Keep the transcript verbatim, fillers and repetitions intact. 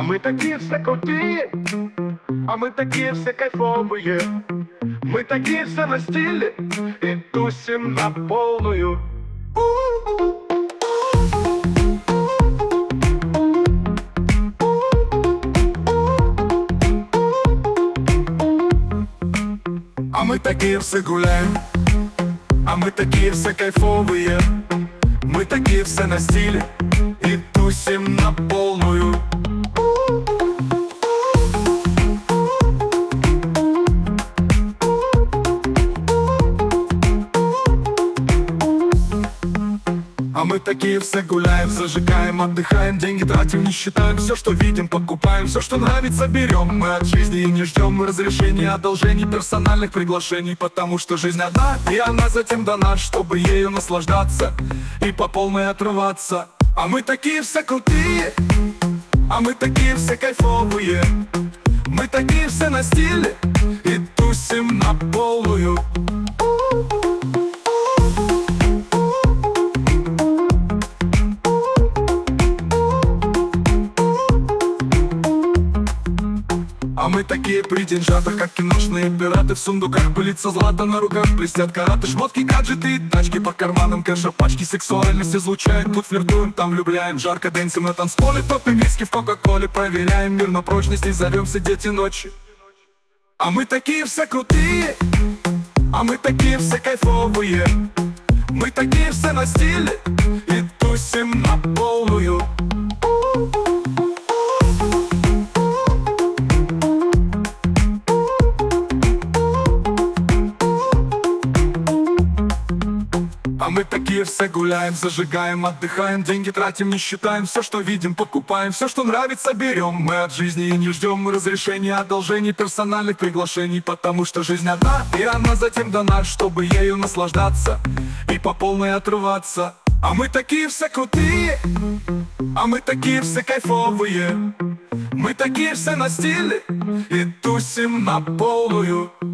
А мы такие все крутые, а мы такие все кайфовые. Мы такие все на стиле и тусим на полную. А мы такие все гуляем, а мы такие все кайфовые. Мы такие все на стиле и тусим на полную. А мы такие все гуляем, зажигаем, отдыхаем, деньги тратим, не считаем. Все, что видим, покупаем, все, что нравится, берем. Мы от жизни и не ждем разрешения, одолжений, персональных приглашений. Потому что жизнь одна, и она затем дана, чтобы ею наслаждаться и по полной отрываться. А мы такие все крутые, а мы такие все кайфовые. Мы такие все на стиле и тусим на полную. А мы такие при деньжатах, как киношные пираты. В сундуках пылится злато, на руках блестят караты. Шмотки, гаджеты и тачки по карманам, кэша, пачки. Сексуальность излучает, тут флиртуем, там влюбляем. Жарко дэнсим на танцполе, топим виски в кока-коле. Проверяем мир на прочность и зовемся дети ночи. А мы такие все крутые, а мы такие все кайфовые. Мы такие все на стиле и тусим на полную. А мы такие все гуляем, зажигаем, отдыхаем, деньги тратим, не считаем. Все, что видим, покупаем, все, что нравится, берем. Мы от жизни и не ждем разрешения, одолжений, персональных приглашений. Потому что жизнь одна, и она затем дана, чтобы ею наслаждаться и по полной отрываться. А мы такие все крутые, а мы такие все кайфовые. Мы такие все на стиле и тусим на полную.